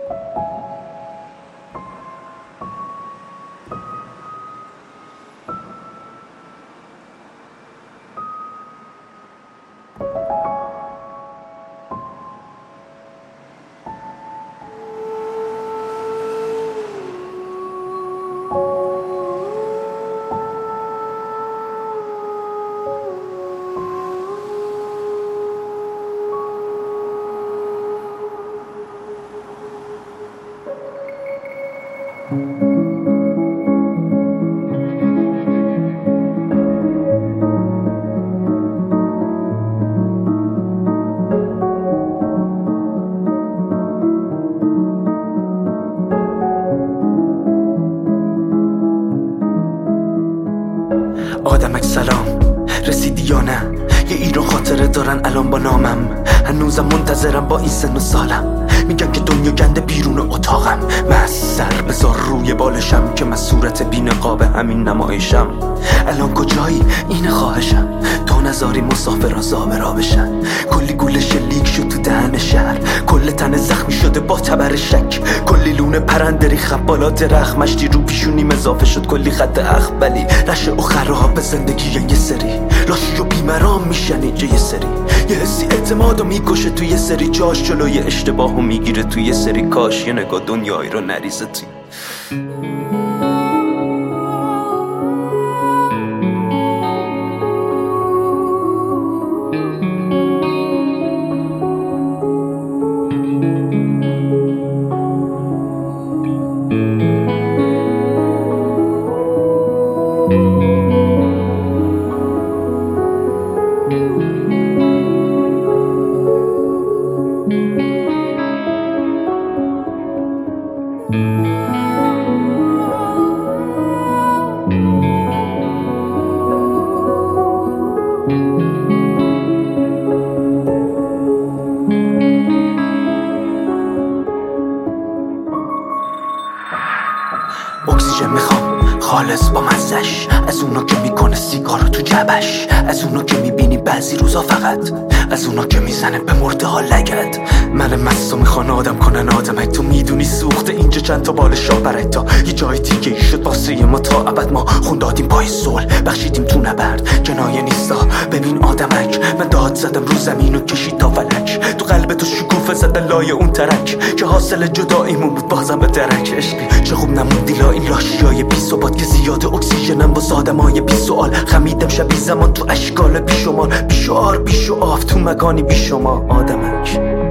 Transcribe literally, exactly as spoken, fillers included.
آدمک سلام، رسیدی یا نه؟ یه ایران خاطره دارن الان با نامم، هنوزم منتظرم با این سن و سالم. میگن که دنیا گنده بیرون اتاقم، من از سر بذار روی بالشم که من صورت بی نقاب همین نمایشم. الان کجایی؟ اینه خواهشم، تو نذاری مسافرها زابرا بشن. کلی گوله شلیک شد تو دهن شهر، کل تن زخمی شده با تبر شک، کلی لونه پرنده ریخت بالا درخت، مشتی رو پیشونیم اضافه شد کلی خط اخبلی. رشه و خراب زندگی یه سری لاشی و بیمرام میشن اینجا یه سری، یه حسی اعتمادو میکشه تو یه سری جاش، جلوی اشتباهو میگیره تو یه سری کاش یه نگاه دنیایی رو نریزه توی. اکسیژن میخوام خالص با مزش، از اونا که میکنه سیگارو تو جبش، از اونا که میبینی بعضی روزا فقط، از اونا که میزنه به مرده ها لگد. من مستو میخوان آدم کنن آدمک، تو میدونی سوخته اینجا چند تا بال شاه برای تا یه جای دیگه ای شد واسه ما تا ابد. ما خون دادیم پای صلح، بخشیدیم تو نبرد، کنایه نیستا ببین آدمک. من داد زدم رو زمین و کشید تا فلک، تو قلب تو شکوفه زدن لای اون ترک که حاصل جداییمون بود بازم به درک. عشقی چه خوب نموندی لا این لاشیای بی ثبات که زیاد اکسیژنم واسه آدمای بی سوال. خمیدم شبیه زمان تو اشکال بیشمار، بیشعار بیشعاف تو مکانی بی شما آدمک.